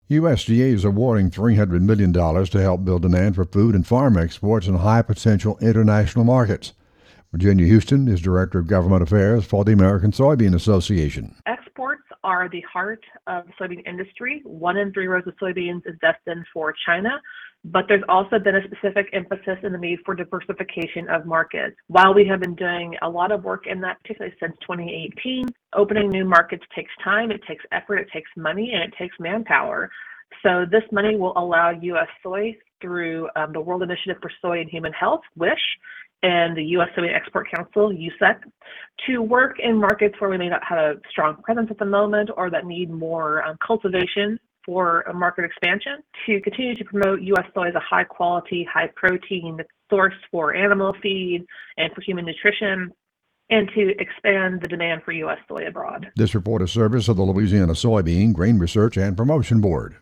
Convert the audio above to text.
USDA is awarding $300 million to help build demand for food and farm exports in high potential international markets. Virginia Houston is Director of Government Affairs for the American Soybean Association. Exports are the heart of the soybean industry. 1 in 3 rows of soybeans is destined for China, but there's also been a specific emphasis in the need for diversification of markets. While we have been doing a lot of work in that, particularly since 2018, opening new markets takes time, it takes effort, it takes money, and it takes manpower. So this money will allow U.S. soy through the World Initiative for Soy and Human Health, WISH, and the U.S. Soybean Export Council, USEC, to work in markets where we may not have a strong presence at the moment or that need more cultivation for a market expansion, to continue to promote U.S. soy as a high-quality, high-protein source for animal feed and for human nutrition, and to expand the demand for U.S. soy abroad. This report is service of the Louisiana Soybean, Grain Research, and Promotion Board.